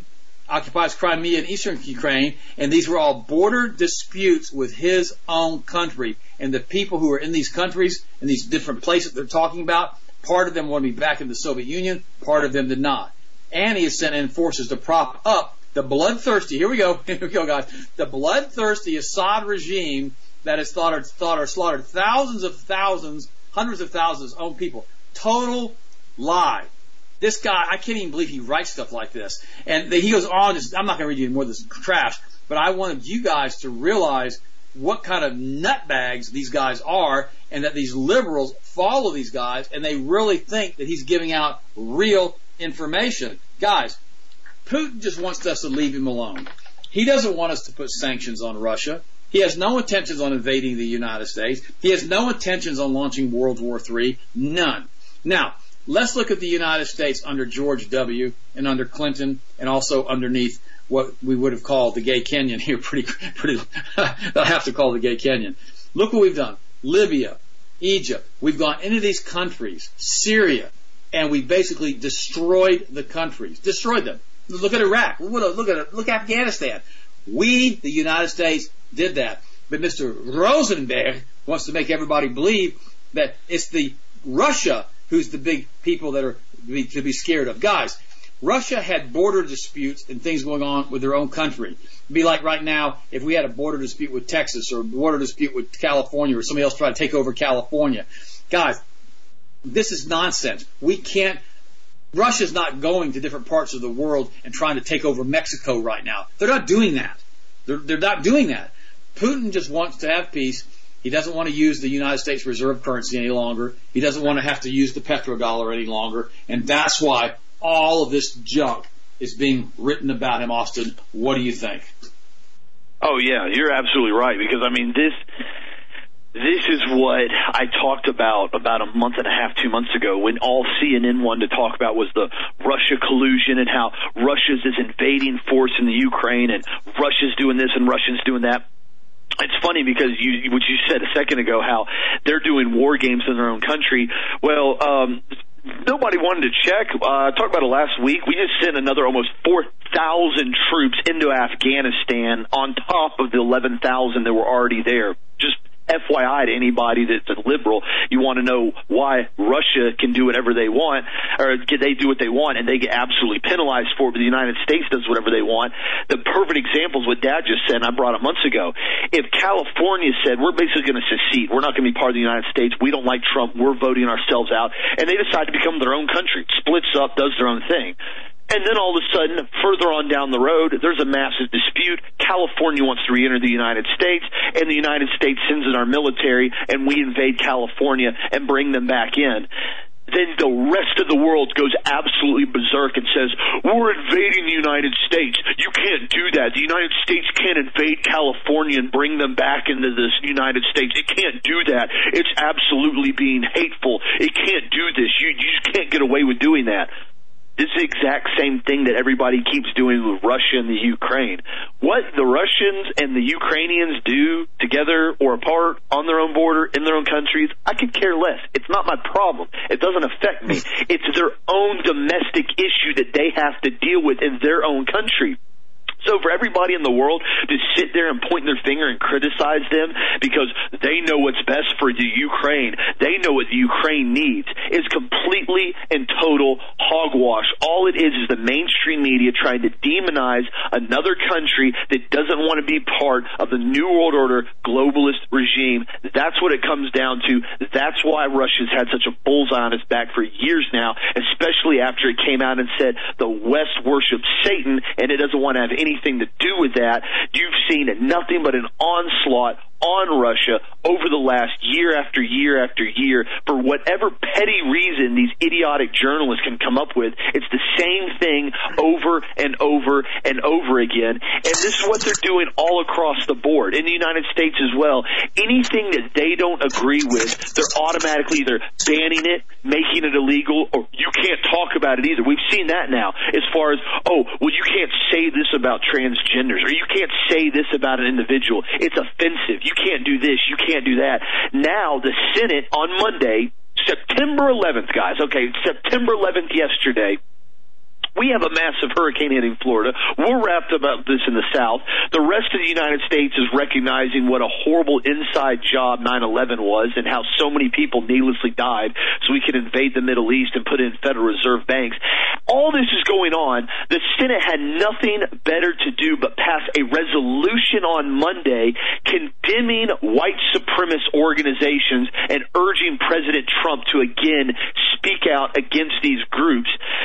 occupies Crimea and eastern Ukraine, and these were all border disputes with his own country. And the people who are in these countries, in these different places they're talking about, part of them want to be back in the Soviet Union, part of them did not. And he has sent in forces to prop up the bloodthirsty, here we go, here we go guys, the bloodthirsty Assad regime that has slaughtered, slaughtered, slaughtered thousands of thousands, hundreds of thousands of his own people. Total lie. This guy, I can't even believe he writes stuff like this. And he goes on, just, I'm not going to read you any more of this trash, but I wanted you guys to realize what kind of nutbags these guys are, and that these liberals follow these guys, and they really think that he's giving out real information. Guys, Putin just wants us to leave him alone. He doesn't want us to put sanctions on Russia. He has no intentions on invading the United States. He has no intentions on launching World War Three. None. Now, let's look at the United States under George W. and under Clinton, and also underneath what we would have called the Gay Kenyan here. Pretty, pretty, I have to call the Gay Kenyan. Look what we've done. Libya, Egypt. We've gone into these countries, Syria, and we basically destroyed the countries. Destroyed them. Look at Iraq. Look at look at Afghanistan. We, the United States, did that. But Mister Rosenberg wants to make everybody believe that it's the Russia who's the big people that are to be, to be scared of. Guys, Russia had border disputes and things going on with their own country. It'd be like right now if we had a border dispute with Texas or a border dispute with California, or somebody else trying to take over California. Guys, this is nonsense. We can't. Russia's not going to different parts of the world and trying to take over Mexico right now. They're not doing that. They're, they're not doing that. Putin just wants to have peace. He doesn't want to use the United States reserve currency any longer. He doesn't want to have to use the petrodollar any longer. And that's why all of this junk is being written about him, Austin. What do you think? Oh, yeah, you're absolutely right. Because, I mean, this... This is what I talked about about a month and a half, two months ago, when all C N N wanted to talk about was the Russia collusion and how Russia's this invading force in the Ukraine and Russia's doing this and Russia's doing that. It's funny because you, what you said a second ago, how they're doing war games in their own country. Well, um, nobody wanted to check. Uh, I talked about it last week. We just sent another almost four thousand troops into Afghanistan on top of the eleven thousand that were already there. Just F Y I to anybody that's a liberal, you want to know why Russia can do whatever they want, or they do what they want, and they get absolutely penalized for it, but the United States does whatever they want. The perfect example is what Dad just said, and I brought it months ago. If California said, we're basically going to secede, we're not going to be part of the United States, we don't like Trump, we're voting ourselves out, and they decide to become their own country, splits up, does their own thing. And then all of a sudden, further on down the road, there's a massive dispute. California wants to re-enter the United States, and the United States sends in our military, and we invade California and bring them back in. Then the rest of the world goes absolutely berserk and says, we're invading the United States. You can't do that. The United States can't invade California and bring them back into the United States. It can't do that. It's absolutely being hateful. It can't do this. You, you just can't get away with doing that. This is the exact same thing that everybody keeps doing with Russia and the Ukraine. What the Russians and the Ukrainians do together or apart on their own border, in their own countries, I could care less. It's not my problem. It doesn't affect me. It's their own domestic issue that they have to deal with in their own country. So for everybody in the world to sit there and point their finger and criticize them because they know what's best for the Ukraine, they know what the Ukraine needs, is completely and total hogwash. All it is is the mainstream media trying to demonize another country that doesn't want to be part of the New World Order globalist regime. That's what it comes down to. That's why Russia's had such a bullseye on its back for years now, especially after it came out and said the West worships Satan and it doesn't want to have any anything to do with that. You've seen nothing but an onslaught on Russia over the last year after year after year for whatever petty reason these idiotic journalists can come up with. It's the same thing over and over and over again. And this is what they're doing all across the board, in the United States as well. Anything that they don't agree with, they're automatically either banning it, making it illegal, or you can't talk about it either. We've seen that now as far as, oh, well, you can't say this about transgenders, or you can't say this about an individual. It's offensive. You can't do this. You can't do that. Now, the Senate on Monday, September eleventh, guys, okay, September eleventh yesterday, We have a massive hurricane hitting Florida. We're wrapped about this in the South. The rest of the United States is recognizing what a horrible inside job nine eleven was and how so many people needlessly died so we could invade the Middle East and put in Federal Reserve banks. All this is going on. The Senate had nothing better to do but pass a resolution on Monday condemning white supremacist organizations and urging President Trump to again speak out against these groups.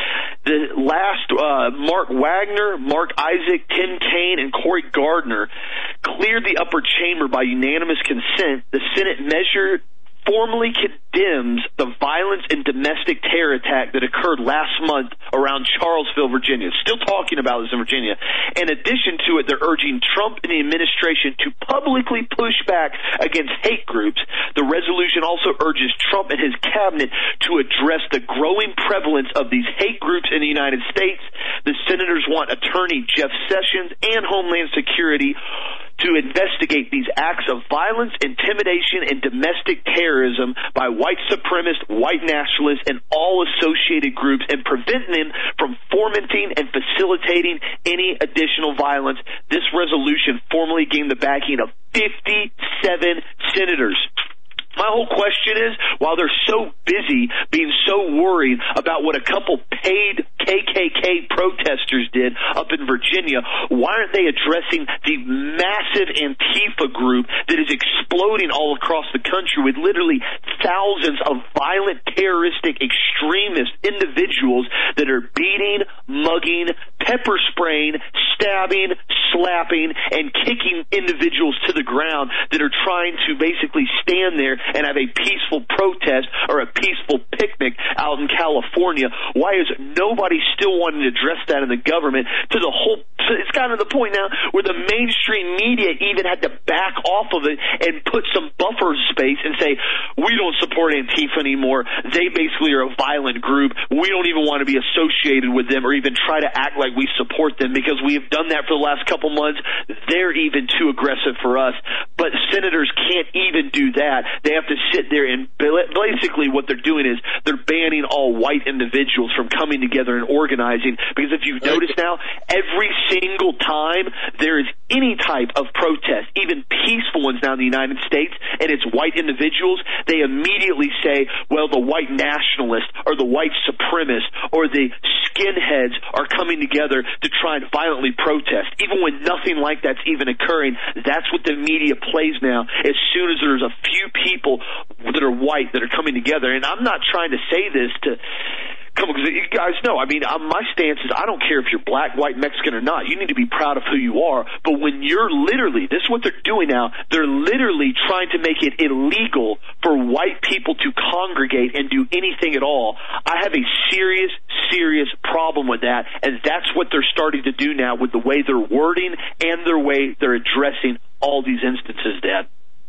The last, uh, Mark Wagner, Mark Isaac, Tim Kaine, and Cory Gardner cleared the upper chamber by unanimous consent. The Senate measure formally condemns the violence and domestic terror attack that occurred last month around Charlottesville, Virginia. Still talking about this in Virginia. In addition to it, they're urging Trump and the administration to publicly push back against hate groups. The resolution also urges Trump and his cabinet to address the growing prevalence of these hate groups in the United States. The senators want Attorney Jeff Sessions and Homeland Security to investigate these acts of violence, intimidation, and domestic terrorism by white supremacists, white nationalists, and all associated groups and prevent them from fomenting and facilitating any additional violence. This resolution formally gained the backing of fifty-seven senators. My whole question is, while they're so busy being so worried about what a couple paid K K K protesters did up in Virginia, why aren't they addressing the massive Antifa group that is exploding all across the country with literally thousands of violent, terroristic, extremist individuals that are beating, mugging, pepper spraying, stabbing, slapping, and kicking individuals to the ground that are trying to basically stand there and have a peaceful protest or a peaceful picnic out in California? Why is nobody still wanting to address that in the government? To the whole, it's gotten to the point now where the mainstream media even had to back off of it and put some buffer space and say, we don't support Antifa anymore. They basically are a violent group. We don't even want to be associated with them or even try to act like we support them because we have done that for the last couple months. They're even too aggressive for us. But senators can't even do that. They have to sit there and basically what they're doing is they're banning all white individuals from coming together and organizing, because if you've noticed now, every single time there is any type of protest, even peaceful ones now in the United States, and it's white individuals, they immediately say, well, the white nationalists or the white supremacists or the skinheads are coming together to try and violently protest. Even when nothing like that's even occurring, that's what the media plays now. As soon as there's a few people that are white that are coming together, and I'm not trying to say this to come on, because you guys know, I mean, my stance is I don't care if you're black, white, Mexican or not. You need to be proud of who you are. But when you're literally, this is what they're doing now, they're literally trying to make it illegal for white people to congregate and do anything at all. I have a serious, serious problem with that, and that's what they're starting to do now with the way they're wording and their way they're addressing all these instances, Dad.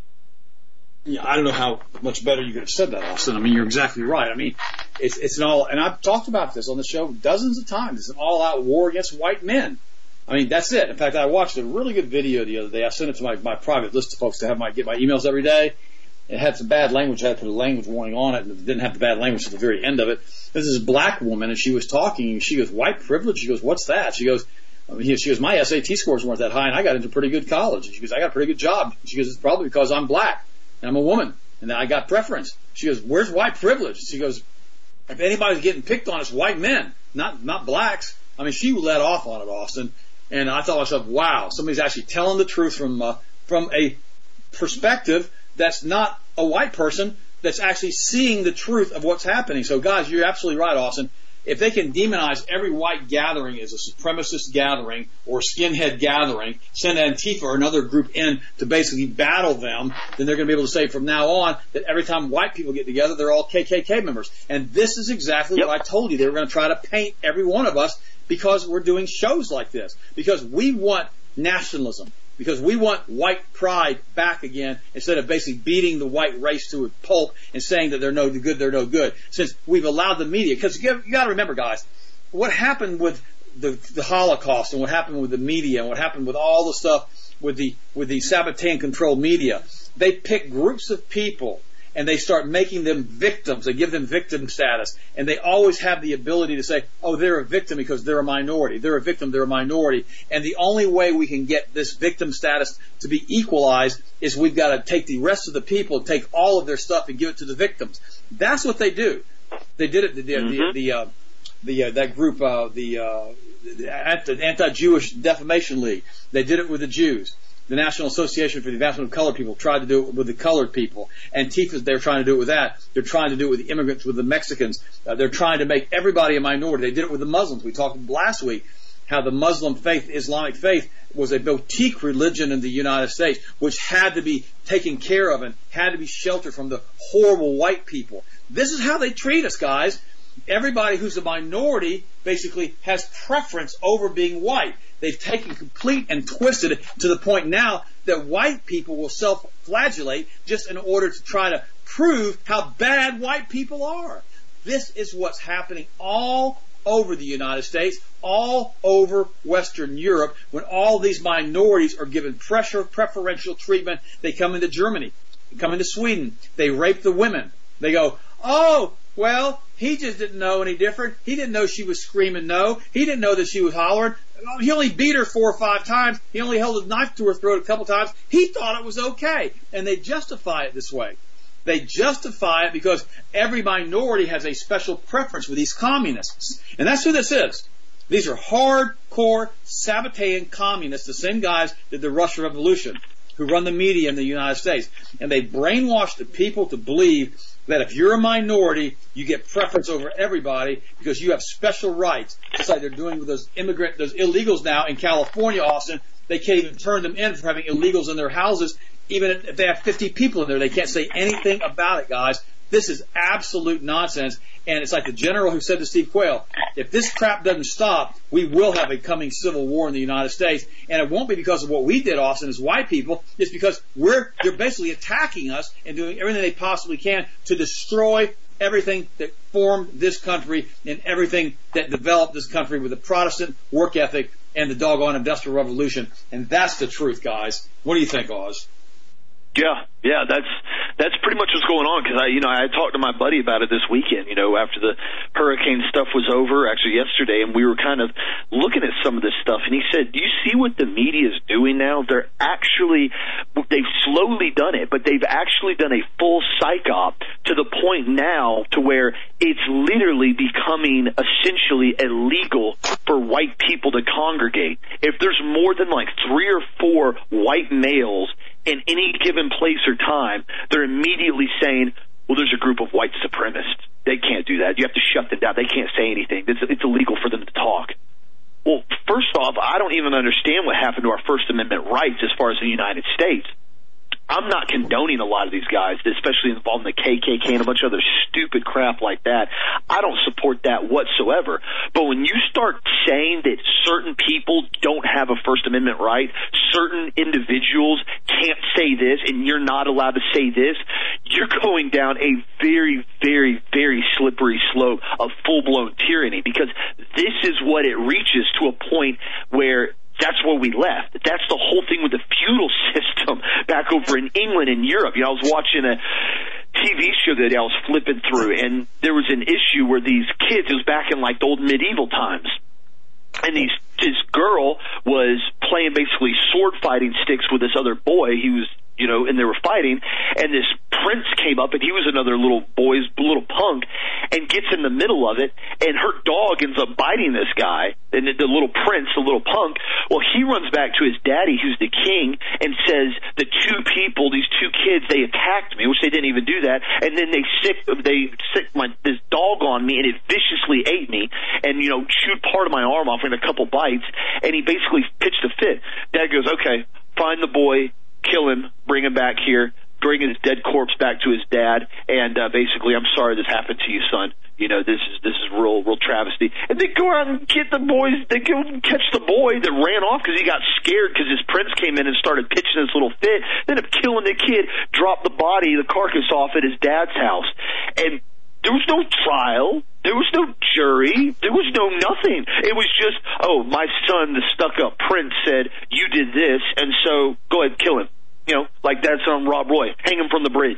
Yeah, I don't know how much better you could have said that, Austin. I mean, you're exactly right. I mean, it's it's an all, and I've talked about this on the show dozens of times. It's an all-out war against white men. I mean, that's it. In fact, I watched a really good video the other day. I sent it to my, my private list of folks to have my get my emails every day. It had some bad language. I had to put a language warning on it, and it didn't have the bad language at the very end of it. This is a black woman, and she was talking. She goes, "White privilege." She goes, "What's that?" She goes, I mean, she goes, "My S A T scores weren't that high, and I got into a pretty good college." And she goes, "I got a pretty good job." She goes, "It's probably because I'm black. And I'm a woman, and I got preference." She goes, "Where's white privilege?" She goes, "If anybody's getting picked on, it's white men, not not blacks." I mean, she let off on it, Austin, and I thought to myself, wow, somebody's actually telling the truth from uh, from a perspective that's not a white person, that's actually seeing the truth of what's happening. So, guys, you're absolutely right, Austin. If they can demonize every white gathering as a supremacist gathering or skinhead gathering, send Antifa or another group in to basically battle them, then they're going to be able to say from now on that every time white people get together, they're all K K K members. And this is exactly yep. what I told you. They were going to try to paint every one of us because we're doing shows like this. Because we want nationalism. Because we want white pride back again instead of basically beating the white race to a pulp and saying that they're no good, they're no good. Since we've allowed the media, because you, you got to remember, guys, what happened with the, the Holocaust and what happened with the media and what happened with all the stuff with the with the Sabbatean controlled media. They picked groups of people and they start making them victims. They give them victim status, and they always have the ability to say, oh, they're a victim because they're a minority. They're a victim, they're a minority. And the only way we can get this victim status to be equalized is we've got to take the rest of the people, take all of their stuff and give it to the victims. That's what they do. They did it, the, mm-hmm. the, the, uh, the, uh, that group, uh, the, uh, the Anti-Jewish Defamation League. They did it with the Jews. The National Association for the Advancement of Colored People tried to do it with the colored people. Antifa, they're trying to do it with that. They're trying to do it with the immigrants, with the Mexicans. Uh, they're trying to make everybody a minority. They did it with the Muslims. We talked last week how the Muslim faith, Islamic faith, was a boutique religion in the United States, which had to be taken care of and had to be sheltered from the horrible white people. This is how they treat us, guys. Everybody who's a minority basically has preference over being white. They've taken complete and twisted it to the point now that white people will self-flagellate just in order to try to prove how bad white people are. This is what's happening all over the United States, all over Western Europe, when all these minorities are given pressure, preferential treatment. They come into Germany, they come into Sweden, they rape the women. They go, oh, well, he just didn't know any different. He didn't know she was screaming no. He didn't know that she was hollering. He only beat her four or five times. He only held a knife to her throat a couple times. He thought it was okay. And they justify it this way. They justify it because every minority has a special preference with these communists. And that's who this is. These are hardcore Sabbatean communists, the same guys that did the Russian Revolution, who run the media in the United States. And they brainwash the people to believe that if you're a minority, you get preference over everybody because you have special rights. Just like they're doing with those immigrant, those illegals now in California, Austin. They can't even turn them in for having illegals in their houses. Even if they have fifty people in there, they can't say anything about it, guys. This is absolute nonsense. And it's like the general who said to Steve Quayle, if this crap doesn't stop, we will have a coming civil war in the United States. And it won't be because of what we did, Austin, as white people. It's because we're they're basically attacking us and doing everything they possibly can to destroy everything that formed this country and everything that developed this country with the Protestant work ethic and the doggone Industrial Revolution. And that's the truth, guys. What do you think, Oz? Yeah, yeah, that's that's pretty much what's going on, because I, you know, I talked to my buddy about it this weekend, you know, after the hurricane stuff was over, actually yesterday, and we were kind of looking at some of this stuff, and he said, do you see what the media is doing now? They're actually, they've slowly done it, but they've actually done a full psyop to the point now to where it's literally becoming essentially illegal for white people to congregate. If there's more than like three or four white males in any given place or time, they're immediately saying, well, there's a group of white supremacists. They can't do that. You have to shut them down. They can't say anything. It's, it's illegal for them to talk. Well, first off, I don't even understand what happened to our First Amendment rights as far as the United States. I'm not condoning a lot of these guys, especially involved in the K K K and a bunch of other stupid crap like that. I don't support that whatsoever. But when you start saying that certain people don't have a First Amendment right, certain individuals can't say this, and you're not allowed to say this, you're going down a very, very, very slippery slope of full-blown tyranny, because this is what it reaches to a point where that's where we left. That's the whole thing with the feudal system back over in England and Europe. You know, I was watching a T V show that I was flipping through, and there was an issue where these kids, it was back in like the old medieval times, and these this girl was playing basically sword fighting sticks with this other boy. He was, you know, and they were fighting, and this prince came up, and he was another little boy's little punk, and gets in the middle of it, and her dog ends up biting this guy, and the, the little prince, the little punk. Well, he runs back to his daddy, who's the king, and says, the two people, these two kids, they attacked me, which they didn't even do that, and then they sick, they sick my, this dog on me, and it viciously ate me, and, you know, chewed part of my arm off in a couple bites, and he basically pitched a fit. Dad goes, okay, find the boy, kill him, bring him back here, bring his dead corpse back to his dad, and uh, basically, I'm sorry this happened to you, son. You know, this is this is real, real travesty. And they go out and get the boys, they go and catch the boy that ran off because he got scared because his prince came in and started pitching this little fit, ended up killing the kid, dropped the body, the carcass off at his dad's house. And there was no trial. There was no jury. There was no nothing. It was just, oh, my son, the stuck-up prince, said, you did this, and so go ahead, kill him. You know, like that's on Rob Roy. Hang him from the bridge.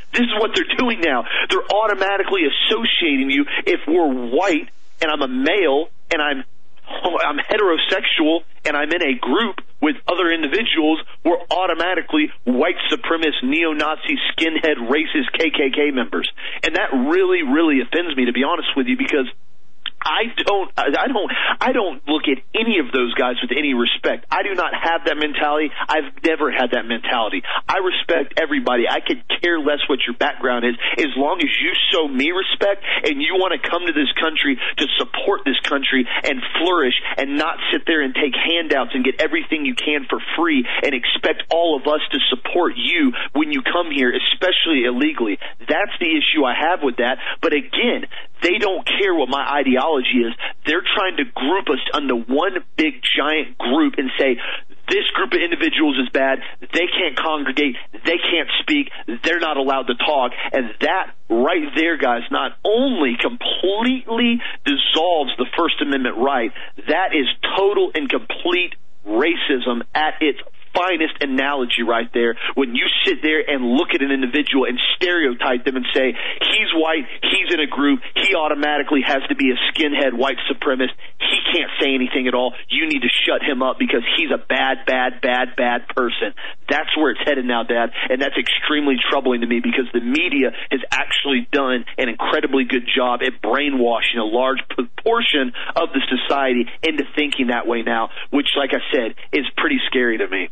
This is what they're doing now. They're automatically associating you. If we're white and I'm a male and I'm I'm heterosexual and I'm in a group with other individuals, we're automatically white supremacist, neo-Nazi, skinhead, racist K K K members. And that really, really offends me, to be honest with you, because I don't, I don't, I don't look at any of those guys with any respect. I do not have that mentality. I've never had that mentality. I respect everybody. I could care less what your background is, as long as you show me respect and you want to come to this country to support this country and flourish and not sit there and take handouts and get everything you can for free and expect all of us to support you when you come here, especially illegally. That's the issue I have with that. But again, they don't care what my ideology is. They're trying to group us under one big giant group and say, this group of individuals is bad, they can't congregate, they can't speak, they're not allowed to talk. And that right there, guys, not only completely dissolves the First Amendment right, that is total and complete racism at its finest analogy right there, when you sit there and look at an individual and stereotype them and say, he's white, he's in a group, he automatically has to be a skinhead white supremacist, he can't say anything at all, you need to shut him up because he's a bad, bad, bad, bad person. That's where it's headed now, Dad, and that's extremely troubling to me because the media has actually done an incredibly good job at brainwashing a large portion of the society into thinking that way now, which, like I said, is pretty scary to me.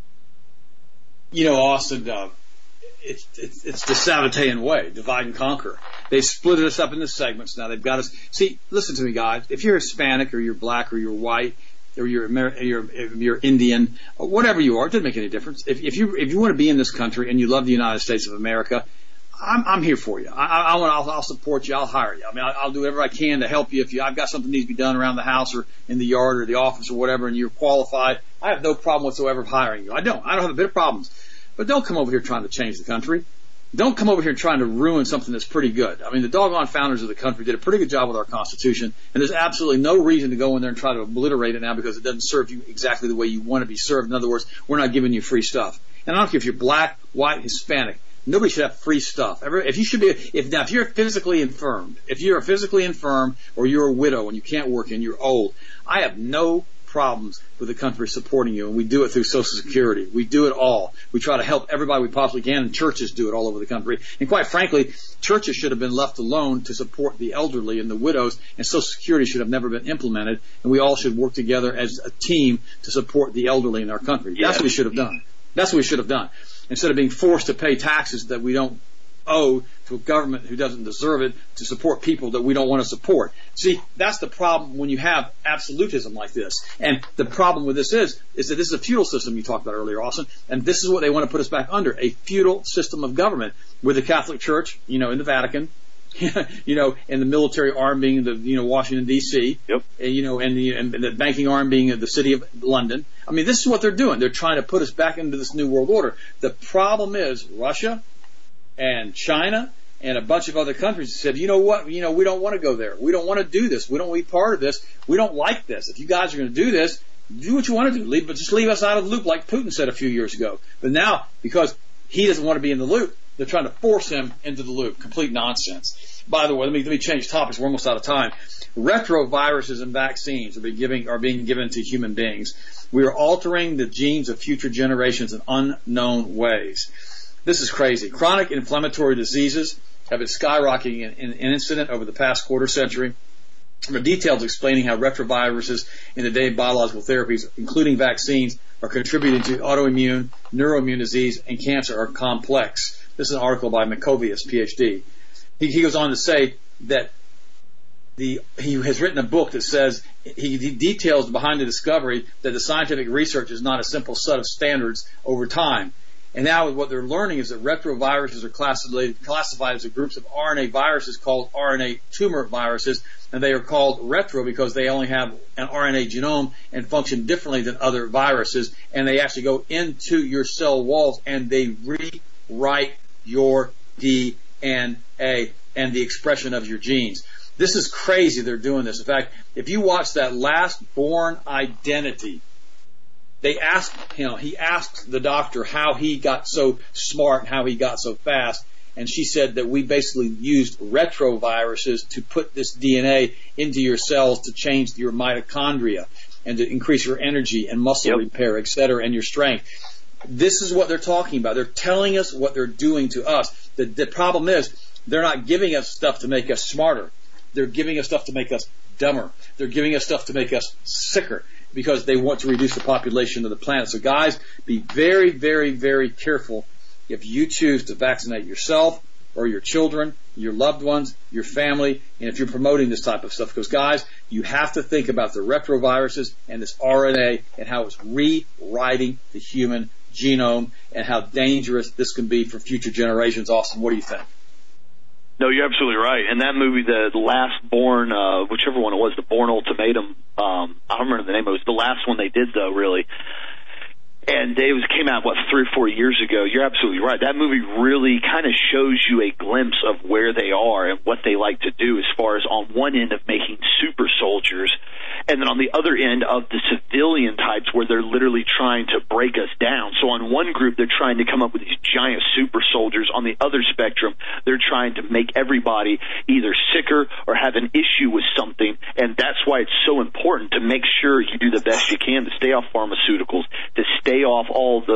You know, Austin, uh, it's, it's, it's the Sabbatean way, divide and conquer. They split us up into segments now. They've got us. See, listen to me, guys. If you're Hispanic or you're black or you're white or you're Amer- you're, you're Indian or whatever you are, it doesn't make any difference. If, if you if you want to be in this country and you love the United States of America, I'm, I'm here for you. I, I, I want. I'll, I'll support you. I'll hire you. I mean, I'll, I'll do whatever I can to help you. If you, I've got something that needs to be done around the house or in the yard or the office or whatever, and you're qualified, I have no problem whatsoever hiring you. I don't. I don't have a bit of problems. But don't come over here trying to change the country. Don't come over here trying to ruin something that's pretty good. I mean, the doggone founders of the country did a pretty good job with our Constitution, and there's absolutely no reason to go in there and try to obliterate it now because it doesn't serve you exactly the way you want to be served. In other words, we're not giving you free stuff. And I don't care if you're black, white, Hispanic. Nobody should have free stuff. If you should be, if now if you're physically infirmed, if you're physically infirm or you're a widow and you can't work and you're old, I have no problems with the country supporting you, and we do it through Social Security. We do it all. We try to help everybody we possibly can, and churches do it all over the country. And quite frankly, churches should have been left alone to support the elderly and the widows, and Social Security should have never been implemented, and we all should work together as a team to support the elderly in our country. Yeah. That's what we should have done. That's what we should have done. Instead of being forced to pay taxes that we don't owe to a government who doesn't deserve it, to support people that we don't want to support. See, that's the problem when you have absolutism like this. And the problem with this is, is that this is a feudal system you talked about earlier, Austin, and this is what they want to put us back under, a feudal system of government with the Catholic Church, you know, in the Vatican, you know, and the military arm being the, you know, Washington, D C, yep. and, you know, and the, and the banking arm being the city of London. I mean, this is what they're doing. They're trying to put us back into this new world order. The problem is Russia and China and a bunch of other countries said, you know what, you know, we don't want to go there. We don't want to do this. We don't want to be part of this. We don't like this. If you guys are going to do this, do what you want to do. Leave, but just leave us out of the loop like Putin said a few years ago. But now, because he doesn't want to be in the loop, they're trying to force him into the loop. Complete nonsense. By the way, let me, let me change topics. We're almost out of time. Retroviruses and vaccines are being, giving, are being given to human beings. We are altering the genes of future generations in unknown ways. This is crazy. Chronic inflammatory diseases have been skyrocketing in, in, in incident over the past quarter century. There are details explaining how retroviruses in today's biological therapies, including vaccines, are contributing to autoimmune, neuroimmune disease, and cancer are complex. This is an article by Makovius, P H D. He, he goes on to say that the, he has written a book that says he, he details behind the discovery that the scientific research is not a simple set of standards over time. And now what they're learning is that retroviruses are classified, classified as a groups of R N A viruses called R N A tumor viruses, and they are called retro because they only have an R N A genome and function differently than other viruses, and they actually go into your cell walls and they rewrite your D N A and the expression of your genes. This is crazy they're doing this. In fact, if you watch that Last Born Identity, they asked, you know, he asked the doctor how he got so smart and how he got so fast. and she said that we basically used retroviruses to put this D N A into your cells to change your mitochondria and to increase your energy and muscle yep. repair, et cetera, and your strength. This is what they're talking about. They're telling us what they're doing to us. The, the problem is they're not giving us stuff to make us smarter. They're giving us stuff to make us dumber. They're giving us stuff to make us sicker because they want to reduce the population of the planet. So guys, be very, very, very careful if you choose to vaccinate yourself or your children, your loved ones, your family, and if you're promoting this type of stuff. Because guys, you have to think about the retroviruses and this R N A and how it's rewriting the human genome and how dangerous this can be for future generations. Austin, what do you think? No, you're absolutely right. And that movie, the, the Last Born, uh, whichever one it was, the Born Ultimatum, um, I don't remember the name. It was the last one they did, though, really. And it was came out, what, three or four years ago. You're absolutely right. That movie really kind of shows you a glimpse of where they are and what they like to do as far as on one end of making super soldiers, and then on the other end of the civilian types where they're literally trying to break us down. So on one group, they're trying to come up with these giant super soldiers. On the other spectrum, they're trying to make everybody either sicker or have an issue with something, and that's why it's so important to make sure you do the best you can to stay off pharmaceuticals, to stay off all the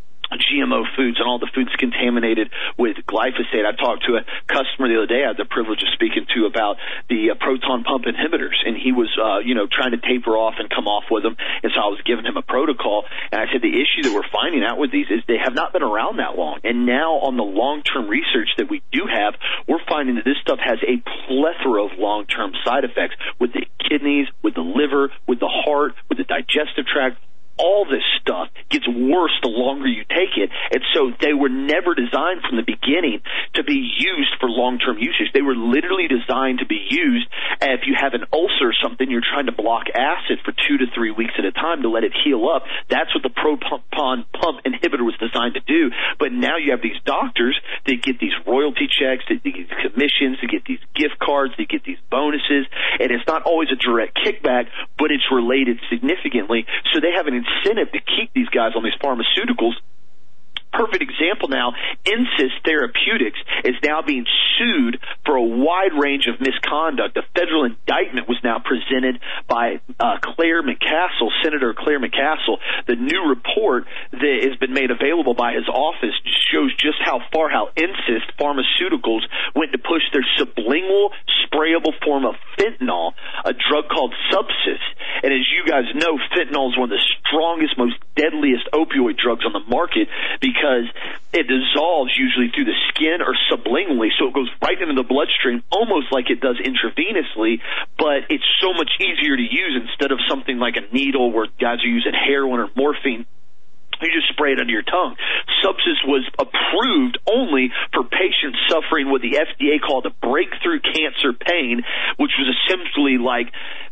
G M O foods and all the foods contaminated with glyphosate. I talked to a customer the other day I had the privilege of speaking to about the uh, proton pump inhibitors, and he was, uh, you know, trying to taper off and come off with them, and so I was giving him a protocol, and I said the issue that we're finding out with these is they have not been around that long, and now on the long-term research that we do have, we're finding that this stuff has a plethora of long-term side effects with the kidneys, with the liver, with the heart, with the digestive tract. All this stuff gets worse the longer you take it, and so they were never designed from the beginning to be used for long-term usage. They were literally designed to be used if you have an ulcer or something, you're trying to block acid for two to three weeks at a time to let it heal up. That's what the proton pump inhibitor was designed to do. But now you have these doctors that get these royalty checks, that get these commissions, that get these gift cards, that get these bonuses, and it's not always a direct kickback, but it's related significantly. So they have an incentive to keep these guys on these pharmaceuticals. Perfect example now, Insys Therapeutics is now being sued for a wide range of misconduct. A federal indictment was now presented by uh, Claire McCaskill, Senator Claire McCaskill. The new report that has been made available by his office shows just how far how Insys Pharmaceuticals went to push their sublingual sprayable form of fentanyl, a drug called Subsys. And as you guys know, fentanyl is one of the strongest, most deadliest opioid drugs on the market because it dissolves usually through the skin or sublingually, so it goes right into the bloodstream almost like it does intravenously, but it's so much easier to use instead of something like a needle where guys are using heroin or morphine. You just spray it under your tongue. Subsys was approved only for patients suffering what the F D A called a breakthrough cancer pain, which was essentially like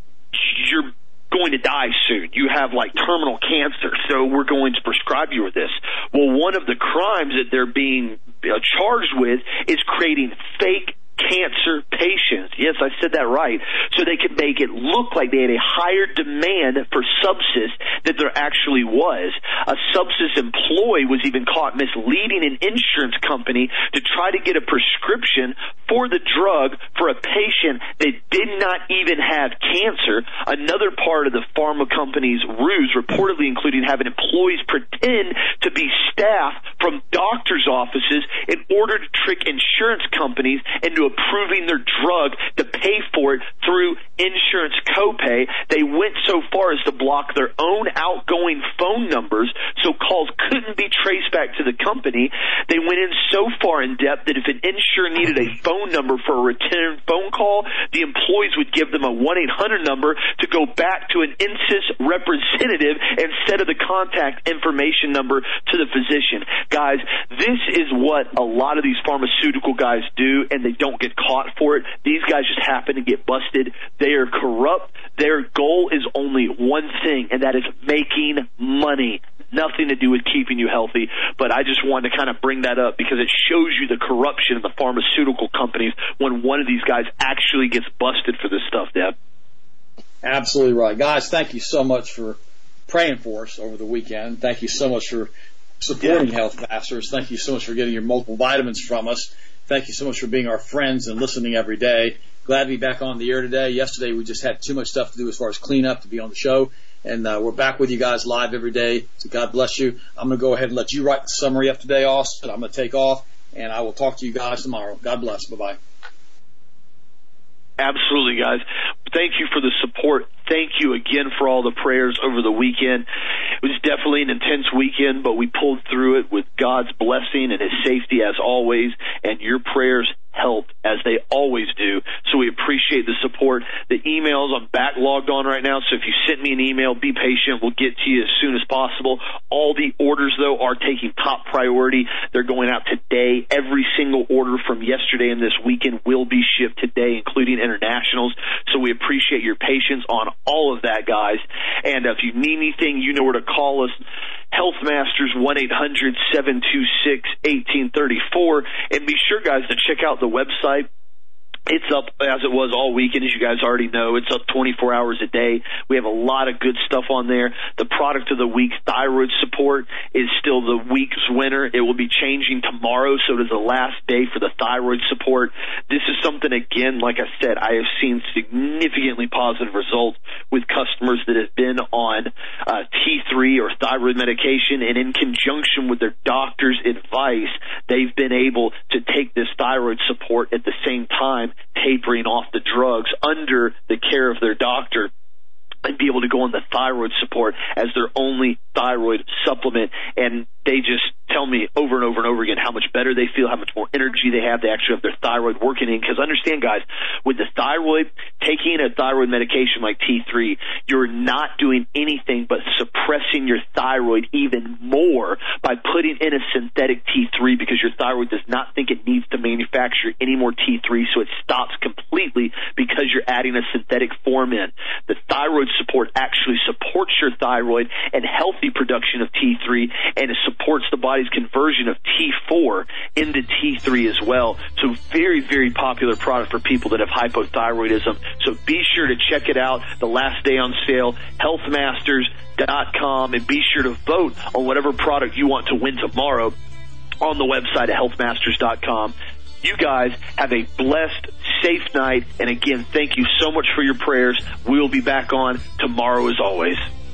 you're going to die soon. You have like terminal cancer, so we're going to prescribe you with this. Well, one of the crimes that they're being uh, charged with is creating fake cancer patients. Yes, I said that right. So they could make it look like they had a higher demand for Subsys than there actually was. A Subsys employee was even caught misleading an insurance company to try to get a prescription for the drug for a patient that did not even have cancer. Another part of the pharma company's ruse reportedly including having employees pretend to be staff from doctors' offices in order to trick insurance companies into approving their drug to pay for it through insurance copay. They went so far as to block their own outgoing phone numbers so calls couldn't be traced back to the company. They went in so far in depth that if an insurer needed a phone number for a return phone call, the employees would give them a one eight hundred number to go back to an Insys representative instead of the contact information number to the physician. Guys, this is what a lot of these pharmaceutical guys do, and they don't get caught for it. These guys just happen to get busted. They are corrupt. Their goal is only one thing, and that is making money. Nothing to do with keeping you healthy, but I just wanted to kind of bring that up because it shows you the corruption of the pharmaceutical companies when one of these guys actually gets busted for this stuff, Deb. Absolutely right. Guys, thank you so much for praying for us over the weekend. Thank you so much for supporting yeah. Health Masters. Thank you so much for getting your multiple vitamins from us. Thank you so much for being our friends and listening every day. Glad to be back on the air today. Yesterday we just had too much stuff to do as far as cleanup to be on the show. And uh, we're back with you guys live every day. So God bless you. I'm going to go ahead and let you write the summary up today, Austin. I'm going to take off, and I will talk to you guys tomorrow. God bless. Bye-bye. Absolutely, guys. Thank you for the support. Thank you again for all the prayers over the weekend. It was definitely an intense weekend, but we pulled through it with God's blessing and His safety as always, and your prayers help as they always do. So we appreciate the support. The emails, I'm backlogged on right now, so if you send me an email, be patient. We'll get to you as soon as possible. All the orders, though, are taking top priority. They're going out today. Every single order from yesterday and this weekend will be shipped today, including internationals. So we appreciate your patience on all of that, guys. And if you need anything, you know where to call us. Health Masters, one eight hundred seven two six one eight three four. And be sure, guys, to check out the website. It's up as it was all weekend, as you guys already know. It's up twenty-four hours a day. We have a lot of good stuff on there. The product of the week, thyroid support, is still the week's winner. It will be changing tomorrow, so it is the last day for the thyroid support. This is something, again, like I said, I have seen significantly positive results with customers that have been on uh, T three or thyroid medication, and in conjunction with their doctor's advice, they've been able to take this thyroid support at the same time, tapering off the drugs under the care of their doctor, and be able to go on the thyroid support as their only thyroid supplement. And they just tell me over and over and over again how much better they feel, how much more energy they have. They actually have their thyroid working in. Because understand, guys, with the thyroid, taking a thyroid medication like T three, you're not doing anything but suppressing your thyroid even more by putting in a synthetic T three, because your thyroid does not think it needs to manufacture any more T three, so it stops completely because you're adding a synthetic form in. The thyroid support actually supports your thyroid and healthy production of T three, and it supports the body's conversion of T four into T three as well. So very, very popular product for people that have hypothyroidism. So be sure to check it out. The last day on sale, health masters dot com, and be sure to vote on whatever product you want to win tomorrow on the website at health masters dot com. You guys have a blessed, safe night, and again, thank you so much for your prayers. We'll be back on tomorrow as always.